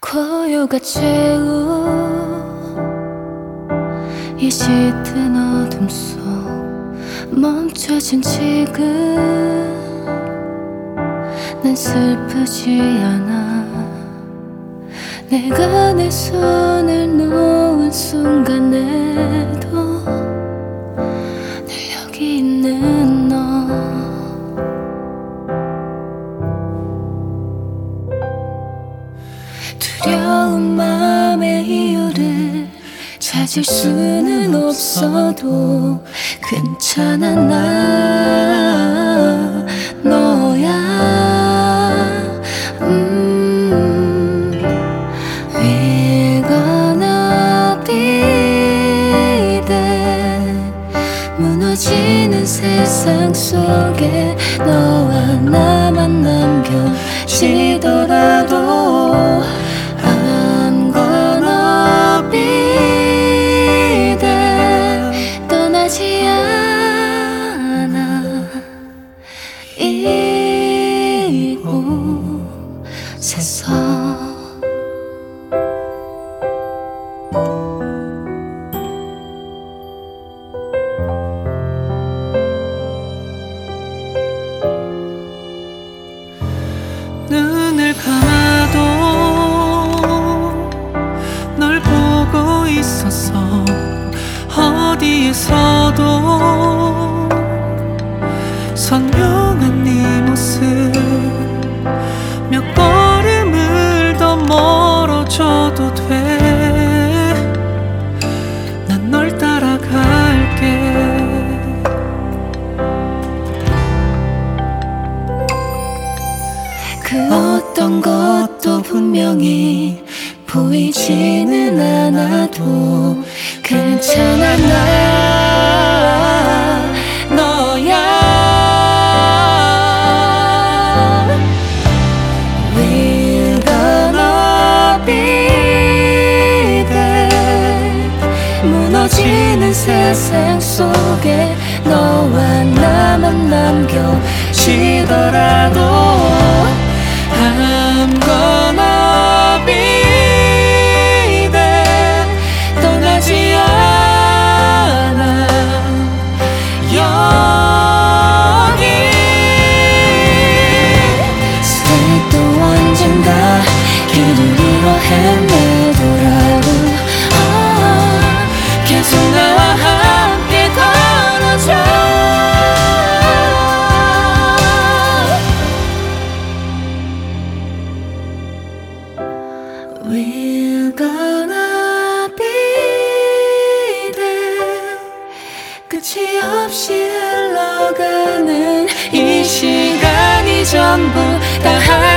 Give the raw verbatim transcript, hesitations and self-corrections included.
고요가 채운 이 짙은 어둠 속 멈춰진 지금 난 슬프지 않아. 내가 내 손을 놓은 순간에도 늘 여기 있는 너. 두려운 마음의 이유를 찾을 수는 없어도 괜찮아. 나 너야. 음, We're gonna be there. 무너지는 세상 속에 너와 나만 남겨지더라도 I'm gonna be there. 떠나지 않아 이곳에서. 눈을 감아도 널 보고 있었어. 어디에서도 선명한 네 모습. 몇 걸음을 더 멀어져도 돼. 난 널 따라갈게. 그 어떤 것도 분명히 보이지는 않아도 괜찮아. 나 너야. We're gonna be there. 무너지는 세상 속에 너와 나만 남겨지더라도 I'm gonna be there. 떠나지 않아 여기. Stay 또 언젠가 길을 잃어 헤매더라도 아, 계속 나와 함께 걸어줘. We're gonna be there. 끝이 없이 흘러가는 이 시간이 전부 다